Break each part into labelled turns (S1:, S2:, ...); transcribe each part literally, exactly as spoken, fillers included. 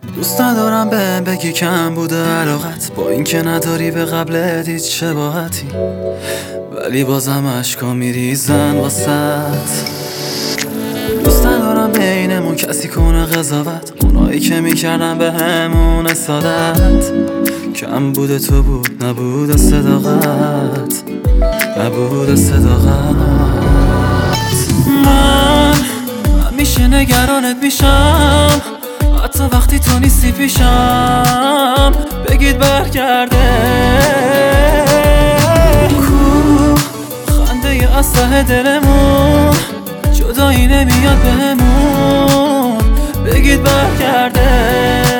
S1: دوست ندارم بهم بگی کم بوده علاقت، با اینکه نداری به قبلت هیچ شباهتی، ولی بازم اشکا میریزن واسط. دوست ندارم بینمون کسی کنه قضاوت، اونایی که میکردن به همون اسادت. کم بوده تو بود نبود صداقت، نبود صداقت. من همیشه نگرانت میشم، حتی وقتی تو نیستی پیشم. بگید برگرده کو خنده از ته دلمون، جدایی نمیاد بهمون. بگید برگرده.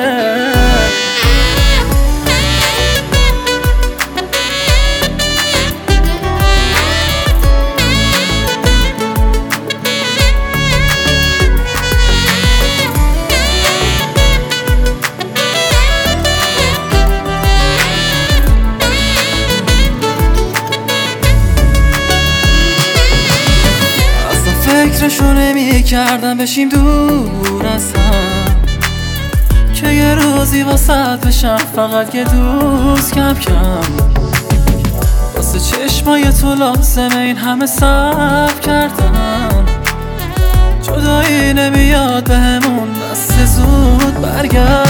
S1: فکرشو نمی کردم بشیم دور از هم، که یه روزی واسط بشم فقط یه دوست کم کم. واسه چشمای تو لازمه این همه صبر کردم، جدایی نمیاد بهمون بس زود برگرد.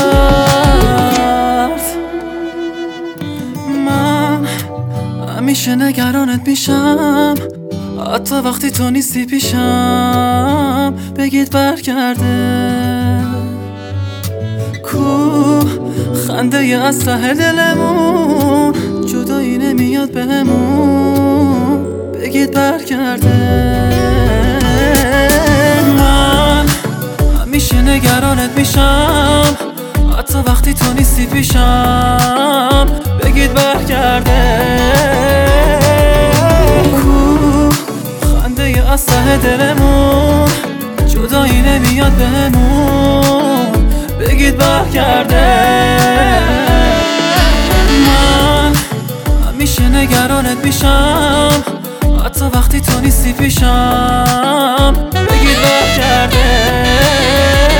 S1: من همیشه نگرانت میشم، حتی وقتی تو نیستی پیشم. بگید برگرده کو خنده از ته دلمون، جدایی نمیاد بهمون. بگید برگرده. من همیشه نگرانت میشم، حتی وقتی تو نیستی پیشم. بگید برگرده از ته دلمون، جدایی نمیاد بهمون. بگید برگرده. من همیشه نگرانت میشم، حتی وقتی تو نیستی پیشم. بگید برگرده.